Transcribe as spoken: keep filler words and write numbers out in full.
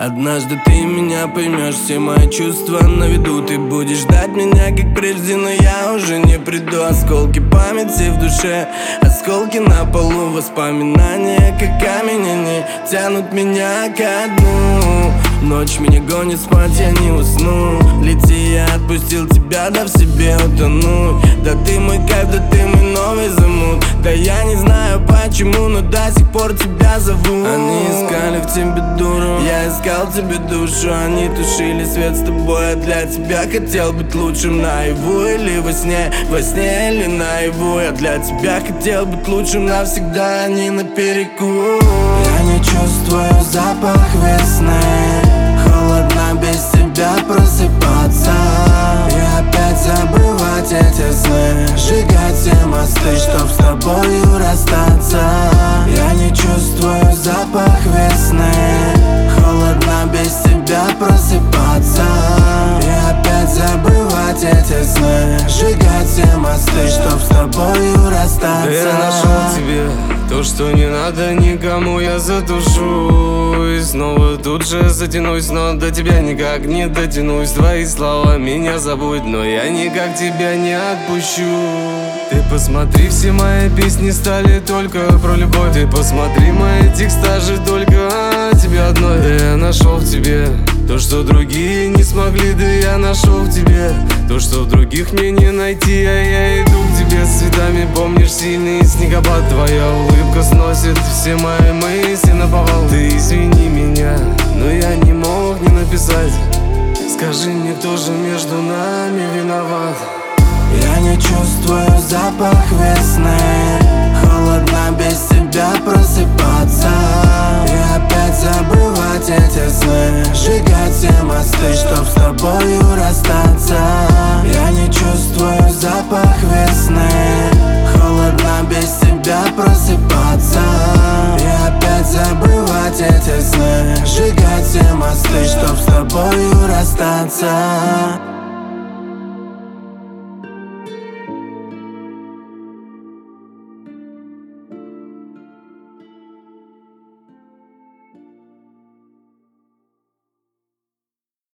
Однажды ты меня поймешь, все мои чувства на виду. Ты будешь ждать меня, как прежде, но я уже не приду. Осколки памяти в душе, осколки на полу. Воспоминания, как камень, они тянут меня ко дну. Ночь меня гонит спать, я не усну. Лети, я отпустил тебя, да в себе утону. Да ты мой кайф, да ты мой новый замут. Да я не знаю почему, но до сих пор тебя зову. Они искали в тебе дуру, я искал тебе душу. Они тушили свет с тобой, а для тебя хотел быть лучшим. Наяву или во сне, во сне или наяву. Я для тебя хотел быть лучшим навсегда, а не наперекур. Я не чувствую запах весны. Холодно без тебя просыпаться и опять забывать эти сны. Сжигать все мосты, чтоб с тобою расстаться. Я не чувствую запах весны. Холодно без тебя просыпаться и опять забывать эти сны. Сжигать все мосты, чтоб с тобою расстаться. Да я нашел тебе то, что не надо никому, я затушу. И снова тут же затянусь, но до тебя никак не дотянусь. Твои слова меня забудь, но я никак тебя не отпущу. Ты посмотри, все мои песни стали только про любовь. Ты посмотри, мои текста же только о тебе одной. Да я нашел в тебе то, что другие не смогли. Да я нашел в тебе то, что в других мне не найти. А я иду к тебе с цветами, помнишь сильный снегопад. Твоя улыбка сносит все мои мысли наповал. Ты извини меня, но я не мог не написать. Скажи мне, кто же между нами виноват? Я не чувствую запах весны. Холодно без тебя просыпаться и опять забывать эти сны. Сжигать все мосты, чтоб с тобою расстаться. Я не чувствую запах весны. Холодно без тебя просыпаться и опять забывать эти сны. Сжигать все мосты, чтоб с тобою расстаться.